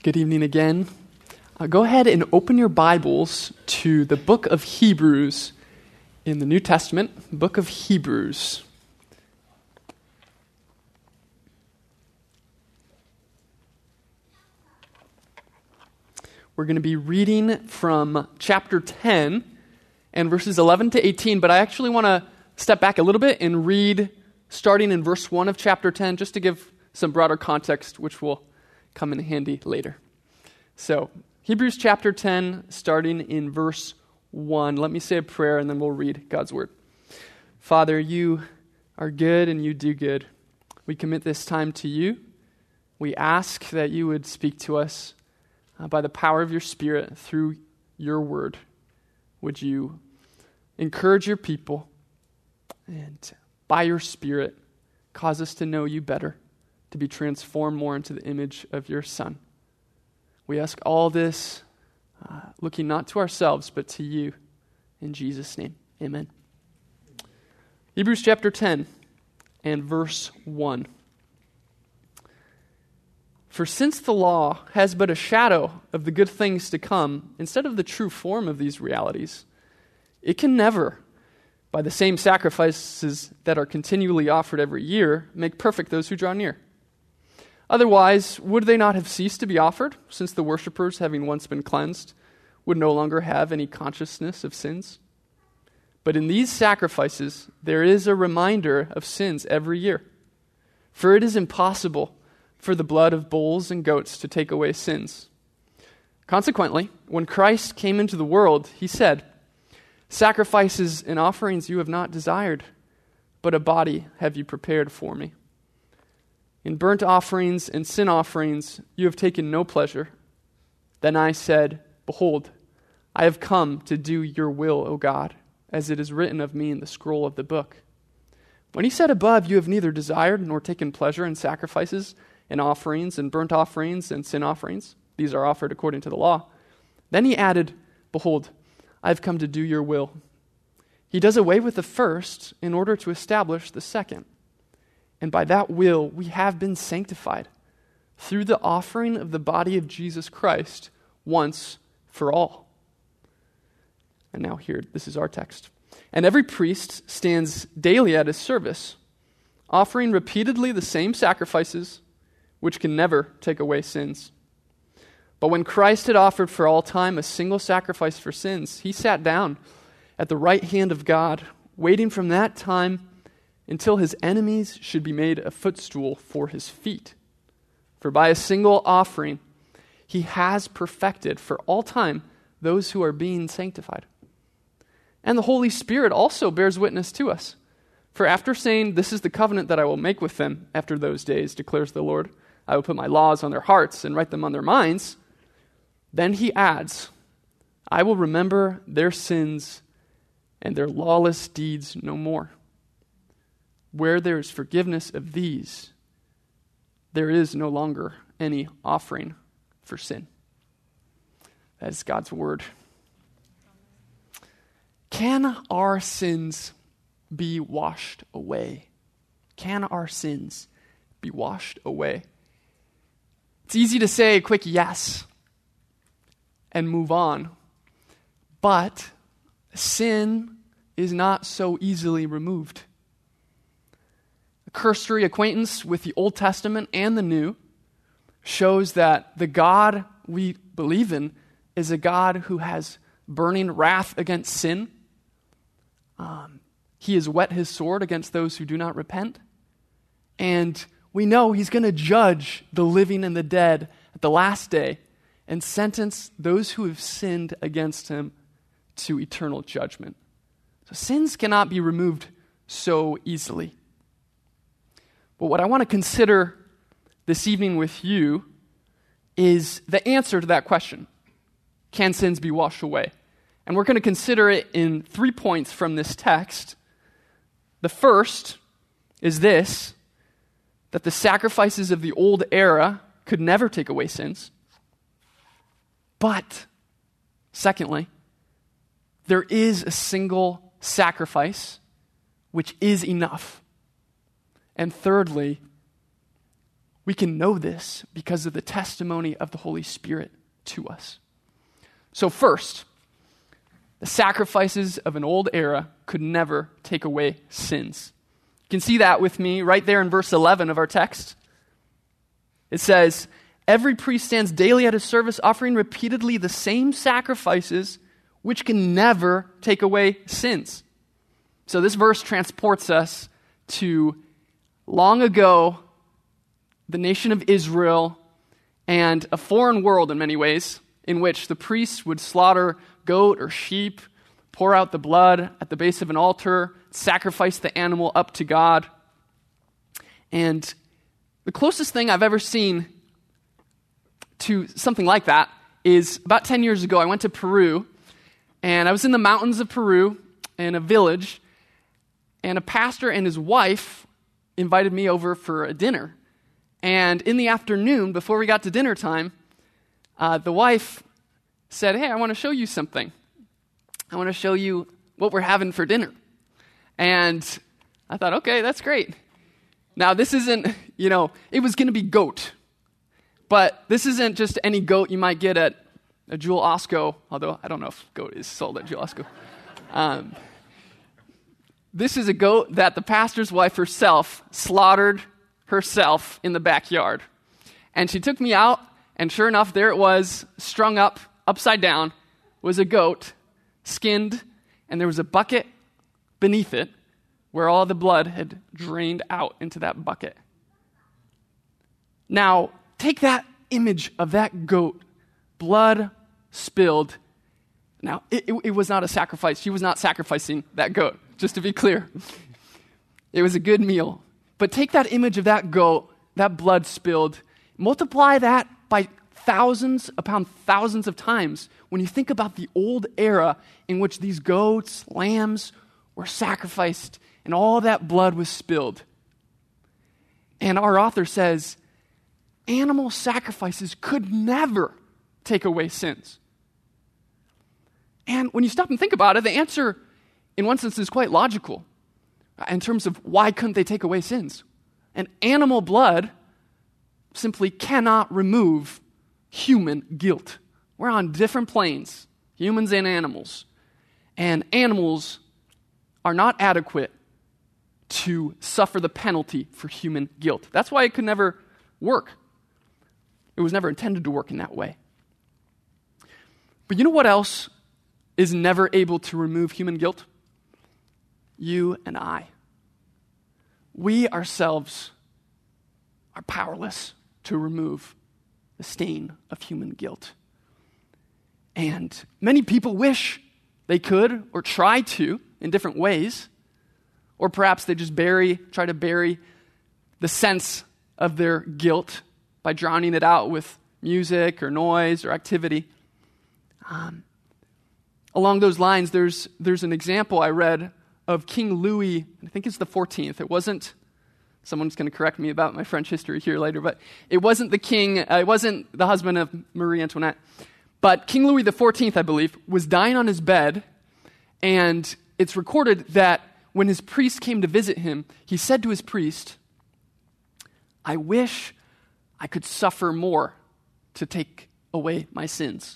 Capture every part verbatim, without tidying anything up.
Good evening again. Uh, go ahead and open your Bibles to the book of Hebrews in the New Testament, book of Hebrews. We're going to be reading from chapter ten and verses eleven to eighteen, but I actually want to step back a little bit and read starting in verse one of chapter ten, just to give some broader context, which will come in handy later. So, Hebrews chapter ten, starting in verse one. Let me say a prayer and then we'll read God's word. Father, you are good and you do good. We commit this time to you. We ask that you would speak to us uh, by the power of your Spirit through your word. Would you encourage your people and by your Spirit cause us to know you better, to be transformed more into the image of your Son. We ask all this uh, looking not to ourselves, but to you. In Jesus' name, amen. Hebrews chapter ten and verse one. For since the law has but a shadow of the good things to come, instead of the true form of these realities, it can never, by the same sacrifices that are continually offered every year, make perfect those who draw near. Otherwise, would they not have ceased to be offered, since the worshippers, having once been cleansed, would no longer have any consciousness of sins? But in these sacrifices, there is a reminder of sins every year. For it is impossible for the blood of bulls and goats to take away sins. Consequently, when Christ came into the world, he said, "Sacrifices and offerings you have not desired, but a body have you prepared for me. In burnt offerings and sin offerings you have taken no pleasure. Then I said, Behold, I have come to do your will, O God, as it is written of me in the scroll of the book. When he said above, you have neither desired nor taken pleasure in sacrifices and offerings and burnt offerings and sin offerings. These are offered according to the law. Then he added, Behold, I have come to do your will. He does away with the first in order to establish the second. And by that will we have been sanctified through the offering of the body of Jesus Christ once for all." And now here, this is our text. "And every priest stands daily at his service, offering repeatedly the same sacrifices, which can never take away sins. But when Christ had offered for all time a single sacrifice for sins, he sat down at the right hand of God, waiting from that time until his enemies should be made a footstool for his feet. For by a single offering, he has perfected for all time those who are being sanctified. And the Holy Spirit also bears witness to us. For after saying, 'This is the covenant that I will make with them after those days, declares the Lord. I will put my laws on their hearts and write them on their minds,' then he adds, 'I will remember their sins and their lawless deeds no more.' Where there is forgiveness of these, there is no longer any offering for sin." That is God's word. Can our sins be washed away? Can our sins be washed away? It's easy to say a quick yes and move on, but sin is not so easily removed. Cursory acquaintance with the Old Testament and the New shows that the God we believe in is a God who has burning wrath against sin. Um, he has whet his sword against those who do not repent. And we know he's going to judge the living and the dead at the last day and sentence those who have sinned against him to eternal judgment. So sins cannot be removed so easily. But what I want to consider this evening with you is the answer to that question. Can sins be washed away? And we're going to consider it in three points from this text. The first is this, that the sacrifices of the old era could never take away sins. But, secondly, there is a single sacrifice which is enough. And thirdly, We can know this because of the testimony of the Holy Spirit to us. So first, the sacrifices of an old era could never take away sins. You can see that with me right there in verse eleven of our text. It says, every priest stands daily at his service, offering repeatedly the same sacrifices, which can never take away sins. So this verse transports us to long ago, the nation of Israel, and a foreign world in many ways, in which the priests would slaughter goat or sheep, pour out the blood at the base of an altar, sacrifice the animal up to God. And the closest thing I've ever seen to something like that is about ten years ago, I went to Peru, and I was in the mountains of Peru in a village, and a pastor and his wife invited me over for a dinner. And in the afternoon, before we got to dinner time, uh, the wife said, hey, I want to show you something. I want to show you what we're having for dinner. And I thought, okay, that's great. Now, this isn't, you know, it was going to be goat. But this isn't just any goat you might get at a Jewel Osco, although I don't know if goat is sold at Jewel Osco. Um, this is a goat that the pastor's wife herself slaughtered herself in the backyard. And she took me out, and sure enough, there it was, strung up, upside down, was a goat, skinned, and there was a bucket beneath it where all the blood had drained out into that bucket. Now, take that image of that goat, blood spilled. Now, it, it, it was not a sacrifice. She was not sacrificing that goat, just to be clear. It was a good meal. But take that image of that goat, that blood spilled, multiply that by thousands upon thousands of times when you think about the old era in which these goats, lambs were sacrificed and all that blood was spilled. And our author says, animal sacrifices could never take away sins. And when you stop and think about it, the answer, in one sense, is quite logical in terms of why couldn't they take away sins. And animal blood simply cannot remove human guilt. We're on different planes, humans and animals. And animals are not adequate to suffer the penalty for human guilt. That's why it could never work. It was never intended to work in that way. But you know what else is never able to remove human guilt? You and I. We ourselves are powerless to remove the stain of human guilt. And many people wish they could or try to in different ways. Or perhaps they just bury, try to bury the sense of their guilt by drowning it out with music or noise or activity. Um, along those lines, there's there's an example I read of King Louis, I think it's the fourteenth. It wasn't, someone's going to correct me about my French history here later, but it wasn't the king, uh, it wasn't the husband of Marie Antoinette. But King Louis the fourteenth, I believe, was dying on his bed, and it's recorded that when his priest came to visit him, he said to his priest, I wish I could suffer more to take away my sins.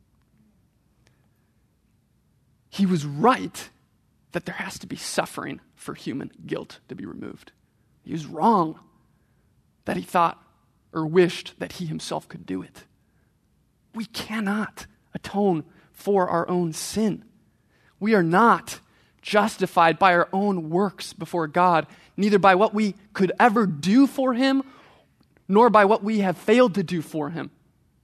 He was right that there has to be suffering for human guilt to be removed. He was wrong that he thought or wished that he himself could do it. We cannot atone for our own sin. We are not justified by our own works before God, neither by what we could ever do for him, nor by what we have failed to do for him.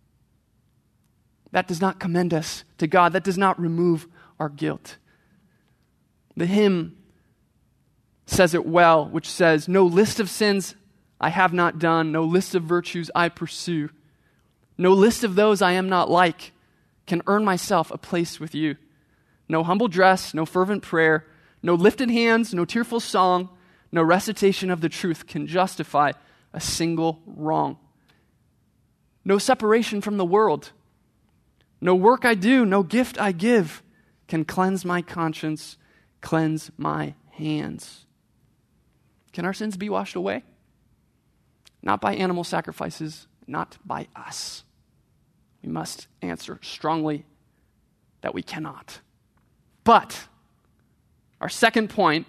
That does not commend us to God. That does not remove our guilt. The hymn says it well, which says, no list of sins I have not done, no list of virtues I pursue, no list of those I am not like can earn myself a place with you. No humble dress, no fervent prayer, no lifted hands, no tearful song, no recitation of the truth can justify a single wrong. No separation from the world, no work I do, no gift I give can cleanse my conscience, cleanse my hands. Can our sins be washed away? not by animal sacrifices, not by us. We must answer strongly that we cannot. But our second point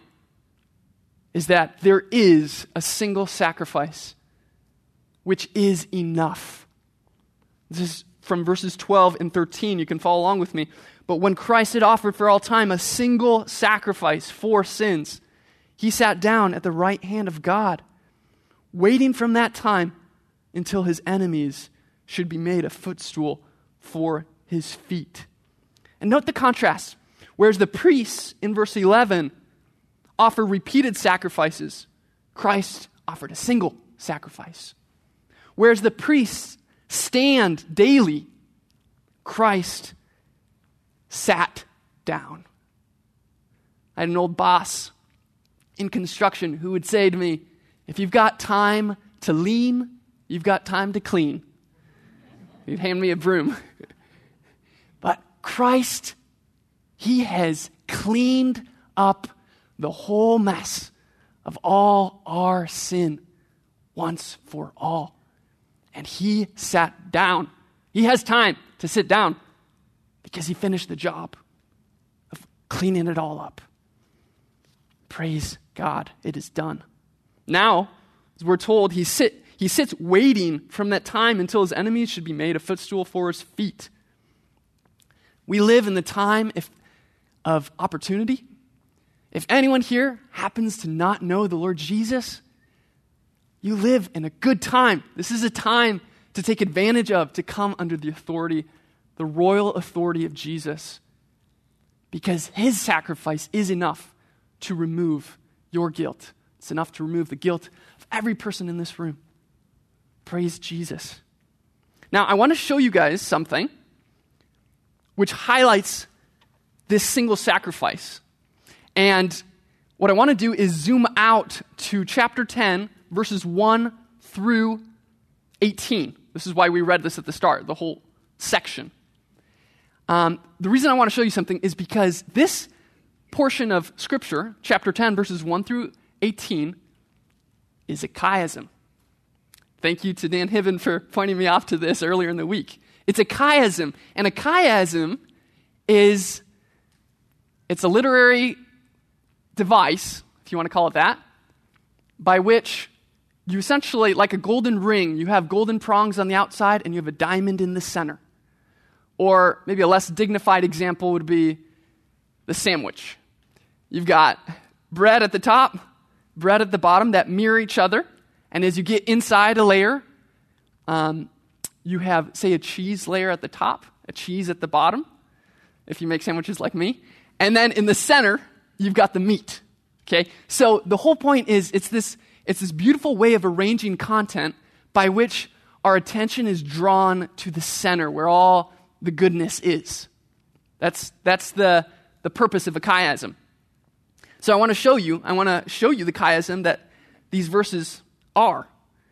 is that there is a single sacrifice which is enough. This is from verses twelve and thirteen. You can follow along with me. But when Christ had offered for all time a single sacrifice for sins, he sat down at the right hand of God, waiting from that time until his enemies should be made a footstool for his feet. And note the contrast. Whereas the priests in verse eleven offer repeated sacrifices, Christ offered a single sacrifice. Whereas the priests stand daily, Christ sat down. I had an old boss in construction who would say to me, if you've got time to lean, you've got time to clean. He'd hand me a broom. But Christ, he has cleaned up the whole mess of all our sin once for all. And he sat down. He has time to sit down because he finished the job of cleaning it all up. Praise God, it is done. Now, as we're told, he sit he sits waiting from that time until his enemies should be made a footstool for his feet. We live in the time if, of opportunity. If anyone here happens to not know the Lord Jesus, you live in a good time. This is a time to take advantage of, to come under the authority, the royal authority of Jesus, because his sacrifice is enough to remove your guilt. It's enough to remove the guilt of every person in this room. Praise Jesus. Now, I want to show you guys something which highlights this single sacrifice. And what I want to do is zoom out to chapter ten, verses one through eighteen. This is why we read this at the start, the whole section. Um, the reason I want to show you something is because this portion of Scripture, chapter ten, verses one through eighteen, is a chiasm. Thank you to Dan Hibben for pointing me off to this earlier in the week. It's a chiasm, and a chiasm is, it's a literary device, if you want to call it that, by which you essentially, like a golden ring, you have golden prongs on the outside and you have a diamond in the center. Or maybe a less dignified example would be the sandwich. You've got bread at the top, bread at the bottom that mirror each other. And as you get inside a layer, um, you have, say, a cheese layer at the top, a cheese at the bottom, if you make sandwiches like me. And then in the center, you've got the meat. Okay? So the whole point is it's this, it's this beautiful way of arranging content by which our attention is drawn to the center where all the goodness is. That's, that's the, the purpose of a chiasm. So I want to show you, I want to show you the chiasm that these verses are.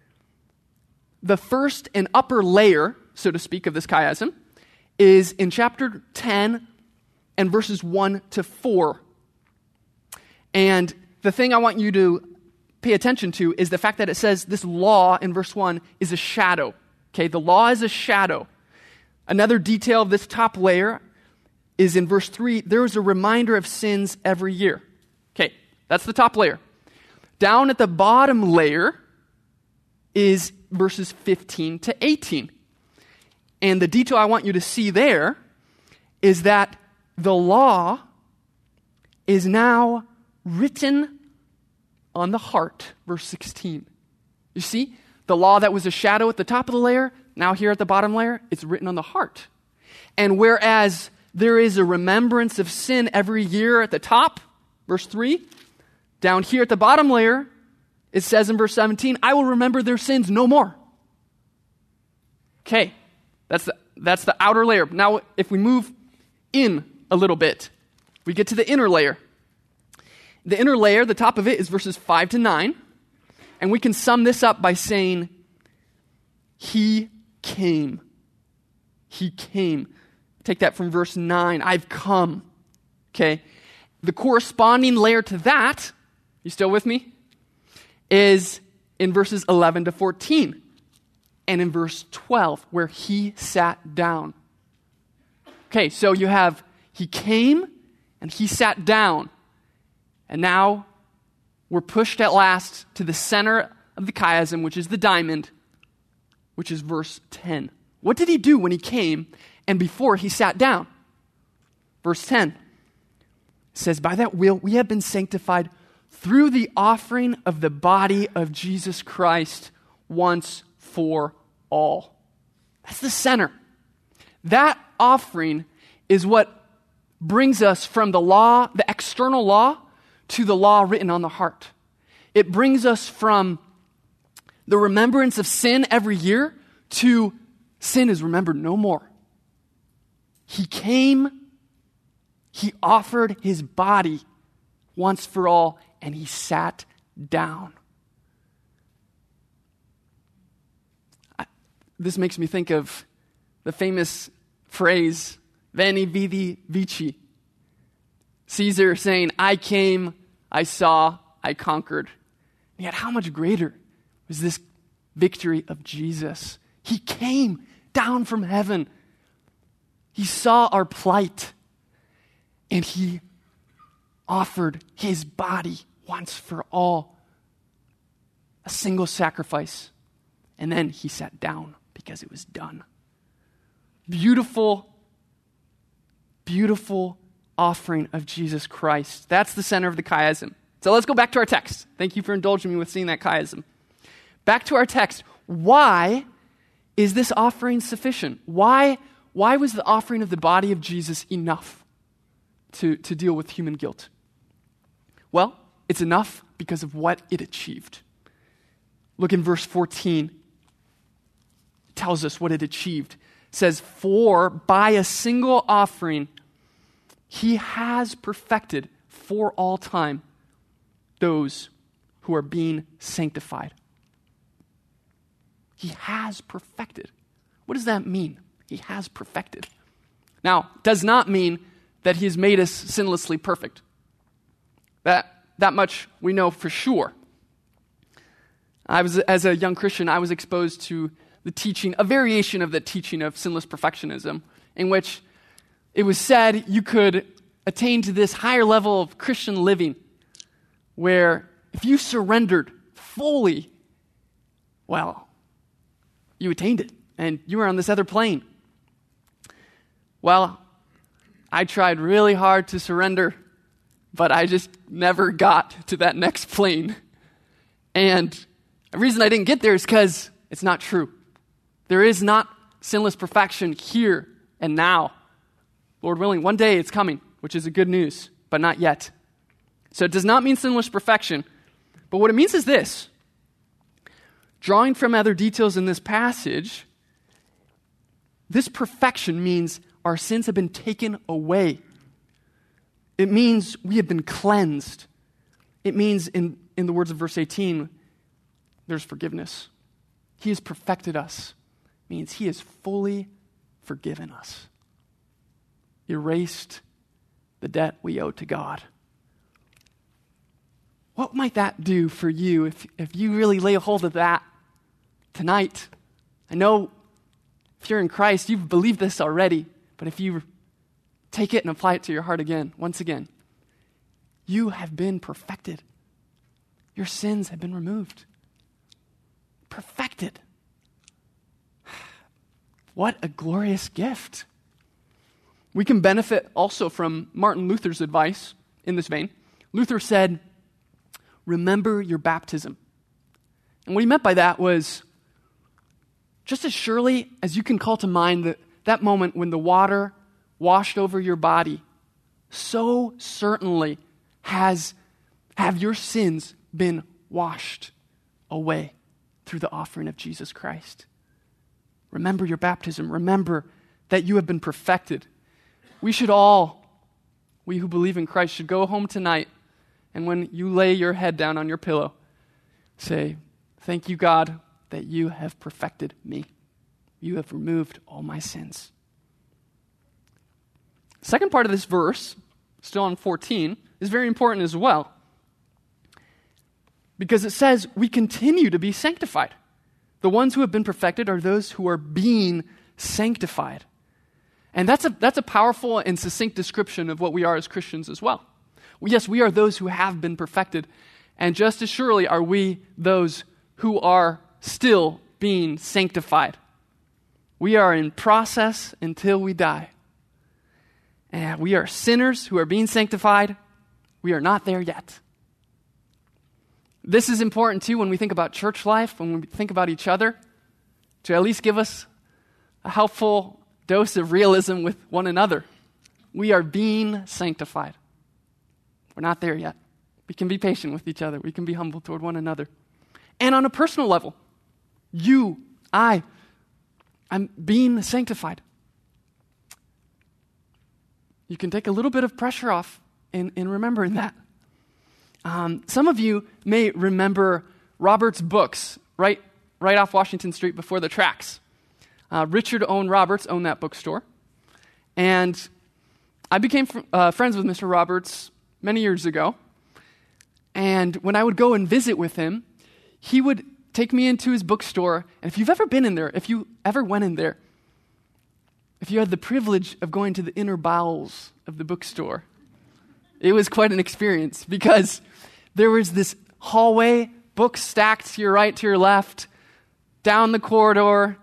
The first and upper layer, so to speak, of this chiasm is in chapter ten and verses one to four. And the thing I want you to pay attention to is the fact that it says this law in verse one is a shadow. Okay, the law is a shadow. Another detail of this top layer is in verse three, there is a reminder of sins every year. Okay, that's the top layer. Down at the bottom layer is verses fifteen to eighteen. And the detail I want you to see there is that the law is now written on the heart, verse sixteen. You see, the law that was a shadow at the top of the layer, now here at the bottom layer, it's written on the heart. And whereas there is a remembrance of sin every year at the top, verse three, down here at the bottom layer, it says in verse seventeen, I will remember their sins no more. Okay, that's the, that's the outer layer. Now, if we move in a little bit, we get to the inner layer. The inner layer, the top of it, is verses five to nine. And we can sum this up by saying, He came. He came. Take that from verse nine. I've come. Okay. The corresponding layer to that, you still with me? Is in verses eleven to fourteen, and in verse twelve, where he sat down. Okay, so you have he came and he sat down, and now we're pushed at last to the center of the chiasm, which is the diamond, which is verse ten. What did he do when he came and before he sat down? Verse ten says, by that will we have been sanctified through the offering of the body of Jesus Christ once for all. That's the center. That offering is what brings us from the law, the external law, to the law written on the heart. It brings us from the remembrance of sin every year to sin is remembered no more. He came, he offered his body once for all, and he sat down. I, this makes me think of the famous phrase, Veni Vidi Vici. Caesar saying, I came, I saw, I conquered. And yet how much greater was this victory of Jesus? He came down from heaven. He saw our plight, and he offered his body once for all, a single sacrifice, and then he sat down because it was done. Beautiful, beautiful offering of Jesus Christ. That's the center of the chiasm. So let's go back to our text. Thank you for indulging me with seeing that chiasm. Back to our text. Why is this offering sufficient? Why, why was the offering of the body of Jesus enough to, to deal with human guilt? Well, it's enough because of what it achieved. Look in verse fourteen. It tells us what it achieved. It says, for by a single offering, he has perfected for all time those who are being sanctified. He has perfected. What does that mean? He has perfected. Now, it does not mean that he has made us sinlessly perfect. That, that much we know for sure. I was, as a young Christian, I was exposed to the teaching, a variation of the teaching of sinless perfectionism, in which it was said you could attain to this higher level of Christian living where if you surrendered fully, well, you attained it and you were on this other plane. Well, I tried really hard to surrender, but I just never got to that next plane. And the reason I didn't get there is because it's not true. There is not sinless perfection here and now. Lord willing, one day it's coming, which is a good news, but not yet. So it does not mean sinless perfection, but what it means is this. Drawing from other details in this passage, this perfection means our sins have been taken away. It means we have been cleansed. It means, in, in the words of verse eighteen, there's forgiveness. He has perfected us. It means he has fully forgiven us. Erased the debt we owe to God. What might that do for you if, if you really lay a hold of that tonight? I know if you're in Christ, you've believed this already, but if you take it and apply it to your heart again, once again, you have been perfected. Your sins have been removed. Perfected. What a glorious gift. We can benefit also from Martin Luther's advice in this vein. Luther said, remember your baptism. And what he meant by that was, just as surely as you can call to mind that, that moment when the water washed over your body, so certainly has have your sins been washed away through the offering of Jesus Christ. Remember your baptism. Remember that you have been perfected. We should all, we who believe in Christ, should go home tonight, and when you lay your head down on your pillow, say, thank you, God, that you have perfected me. You have removed all my sins. Second part of this verse, still on fourteen, is very important as well. because it says we continue to be sanctified. The ones who have been perfected are those who are being sanctified. And that's a, that's a powerful and succinct description of what we are as Christians as well. Yes, we are those who have been perfected, and just as surely are we those who are still being sanctified. We are in process until we die. And we are sinners who are being sanctified. We are not there yet. This is important too when we think about church life, when we think about each other, to at least give us a helpful dose of realism with one another. We are being sanctified. We're not there yet. We can be patient with each other. We can be humble toward one another. And on a personal level, you, I, I'm being sanctified. You can take a little bit of pressure off in, in remembering that. Um, some of you may remember Roberts Books, right, right off Washington Street before the tracks. Uh, Richard Owen Roberts owned that bookstore. And I became fr- uh, friends with Mister Roberts many years ago. And when I would go and visit with him, he would take me into his bookstore. And if you've ever been in there, if you ever went in there, if you had the privilege of going to the inner bowels of the bookstore, it was quite an experience because there was this hallway, books stacked to your right, to your left, down the corridor,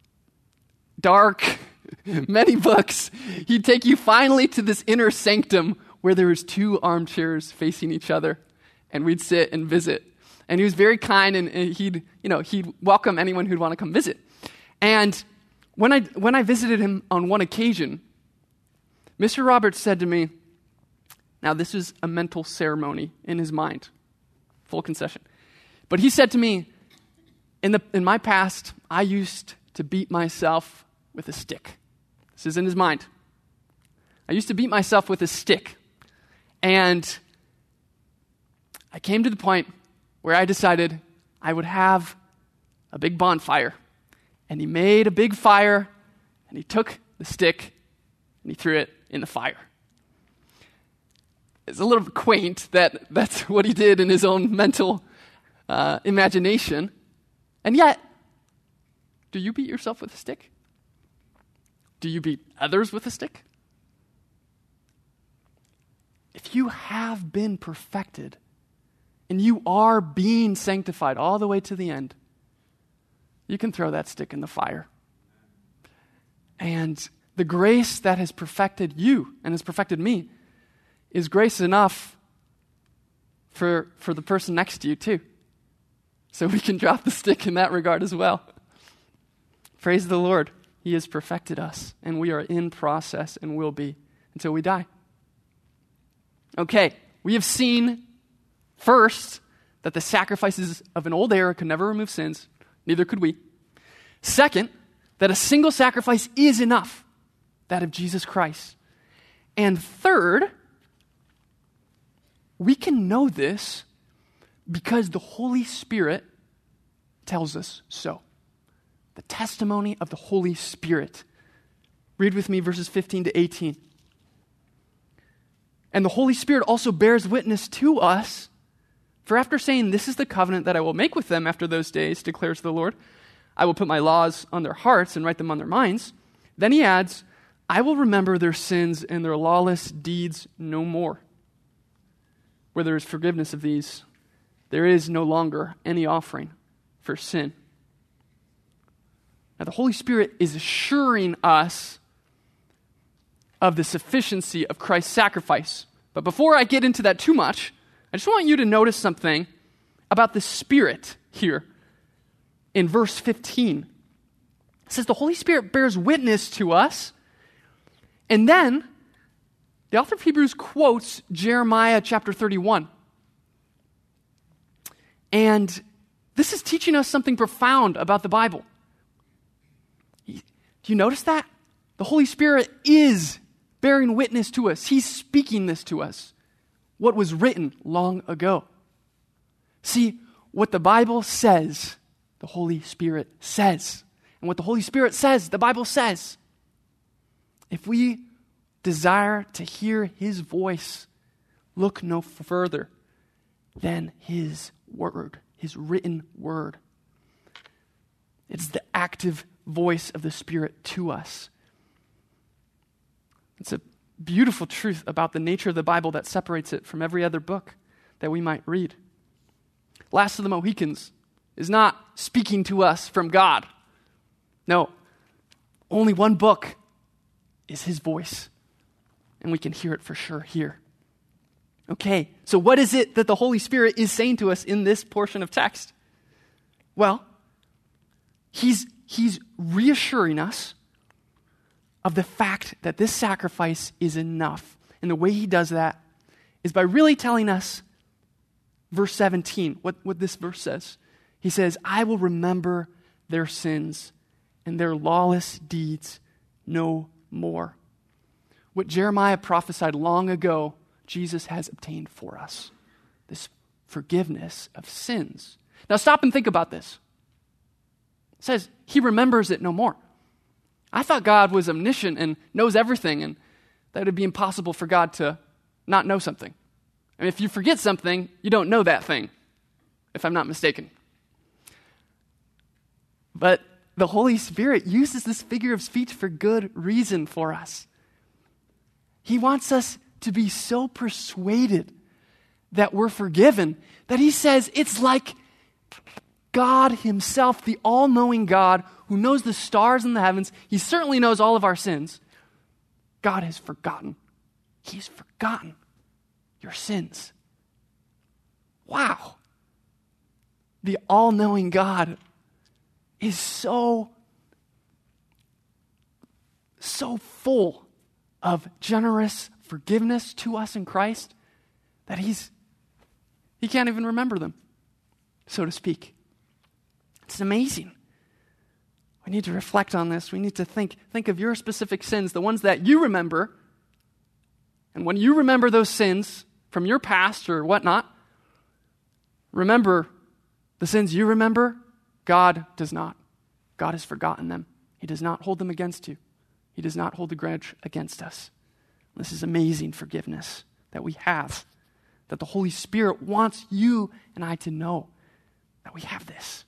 dark, many books. He'd take you finally to this inner sanctum where there was two armchairs facing each other, and we'd sit and visit. And he was very kind, and, and he'd, you know, he'd welcome anyone who'd want to come visit. And when I when I visited him on one occasion, Mister Roberts said to me, now this is a mental ceremony in his mind, full concession. But he said to me, in the in my past, I used to beat myself with a stick. This is in his mind. I used to beat myself with a stick. And I came to the point where I decided I would have a big bonfire. And he made a big fire, and he took the stick, and he threw it in the fire. It's a little quaint that that's what he did in his own mental uh, imagination. And yet, do you beat yourself with a stick? Do you beat others with a stick? If you have been perfected, and you are being sanctified all the way to the end, you can throw that stick in the fire. And the grace that has perfected you and has perfected me is grace enough for, for the person next to you too. So we can drop the stick in that regard as well. Praise the Lord. He has perfected us, and we are in process and will be until we die. Okay, we have seen first that the sacrifices of an old era could never remove sins. Neither could we. Second, that a single sacrifice is enough, that of Jesus Christ. And third, we can know this because the Holy Spirit tells us so. The testimony of the Holy Spirit. Read with me verses fifteen to eighteen. And the Holy Spirit also bears witness to us, for after saying, this is the covenant that I will make with them after those days, declares the Lord, I will put my laws on their hearts and write them on their minds. Then he adds, I will remember their sins and their lawless deeds no more. Where there is forgiveness of these, there is no longer any offering for sin. Now the Holy Spirit is assuring us of the sufficiency of Christ's sacrifice. But before I get into that too much, I just want you to notice something about the Spirit here in verse fifteen. It says the Holy Spirit bears witness to us, and then the author of Hebrews quotes Jeremiah chapter thirty-one. And this is teaching us something profound about the Bible. Do you notice that? The Holy Spirit is bearing witness to us. He's speaking this to us. What was written long ago. See, what the Bible says, the Holy Spirit says. And what the Holy Spirit says, the Bible says. If we desire to hear His voice, look no further than His word, his written word. It's the active voice of the Spirit to us. It's a beautiful truth about the nature of the Bible that separates it from every other book that we might read. Last of the Mohicans is not speaking to us from God. No, only one book is his voice, and we can hear it for sure here. Okay, so what is it that the Holy Spirit is saying to us in this portion of text? Well, he's, he's reassuring us of the fact that this sacrifice is enough. And the way he does that is by really telling us, verse seventeen, what, what this verse says. He says, I will remember their sins and their lawless deeds no more. What Jeremiah prophesied long ago, Jesus has obtained for us. This forgiveness of sins. Now stop and think about this. It says, he remembers it no more. I thought God was omniscient and knows everything, and that it would be impossible for God to not know something. I mean, if you forget something, you don't know that thing, if I'm not mistaken. But the Holy Spirit uses this figure of speech for good reason for us. He wants us to be so persuaded that we're forgiven that he says it's like God himself, the all-knowing God who knows the stars in the heavens. He certainly knows all of our sins. God has forgotten. He's forgotten your sins. Wow. The all-knowing God is so, so full of generous forgiveness to us in Christ that he's he can't even remember them, so to speak. It's amazing. We need to reflect on this. We need to think, think of your specific sins, the ones that you remember. And when you remember those sins from your past or whatnot, remember the sins you remember, God does not. God has forgotten them. He does not hold them against you. He does not hold a grudge against us. This is amazing forgiveness that we have, that the Holy Spirit wants you and I to know that we have this.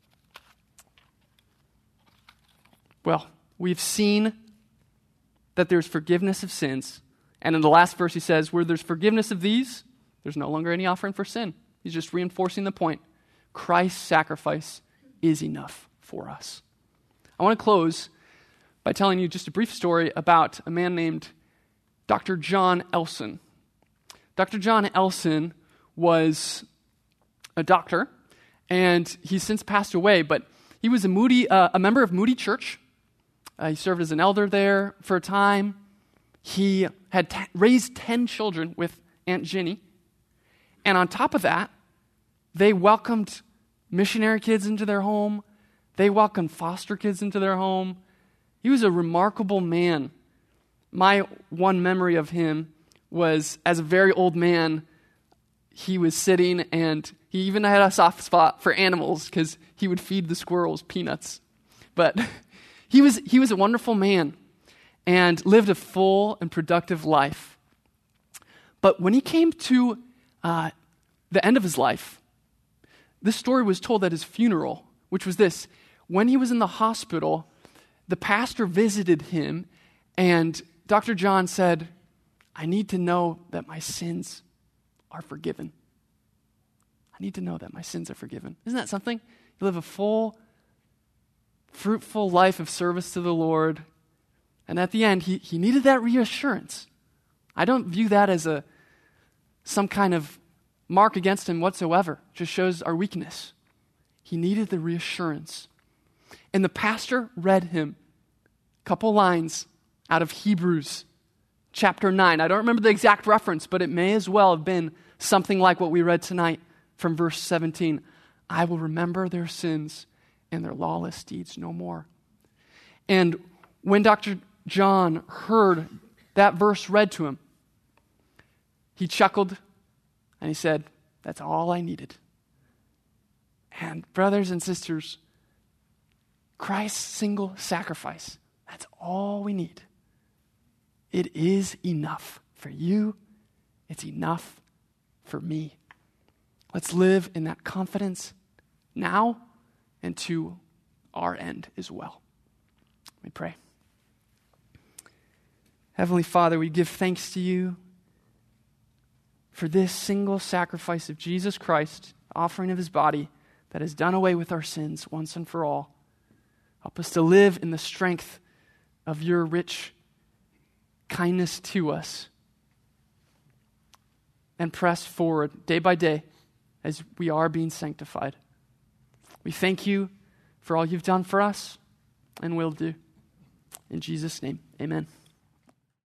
Well, we've seen that there's forgiveness of sins. And in the last verse he says, where there's forgiveness of these, there's no longer any offering for sin. He's just reinforcing the point. Christ's sacrifice is enough for us. I want to close by telling you just a brief story about a man named Doctor John Elson. Doctor John Elson was a doctor, and he's since passed away, but he was a Moody, uh, a member of Moody Church. Uh, he served as an elder there for a time. He had t- raised ten children with Aunt Ginny, and on top of that, they welcomed missionary kids into their home. They welcomed foster kids into their home. He was a remarkable man. My one memory of him was, as a very old man, he was sitting and he even had a soft spot for animals because he would feed the squirrels peanuts. But he was he was a wonderful man and lived a full and productive life. But when he came to uh, the end of his life, this story was told at his funeral, which was this. When he was in the hospital, the pastor visited him, and Doctor John said, I need to know that my sins are forgiven. I need to know that my sins are forgiven. Isn't that something? You live a full, fruitful life of service to the Lord, and at the end, he, he needed that reassurance. I don't view that as a some kind of mark against him whatsoever. It just shows our weakness. He needed the reassurance. And the pastor read him a couple lines out of Hebrews chapter nine. I don't remember the exact reference, but it may as well have been something like what we read tonight from verse seventeen. I will remember their sins and their lawless deeds no more. And when Doctor John heard that verse read to him, he chuckled and he said, that's all I needed. And brothers and sisters, Christ's single sacrifice, that's all we need. It is enough for you. It's enough for me. Let's live in that confidence now and to our end as well. Let me pray. Heavenly Father, we give thanks to you for this single sacrifice of Jesus Christ, offering of his body that has done away with our sins once and for all. Help us to live in the strength of your rich kindness to us and press forward day by day as we are being sanctified. We thank you for all you've done for us and will do. In Jesus' name, amen.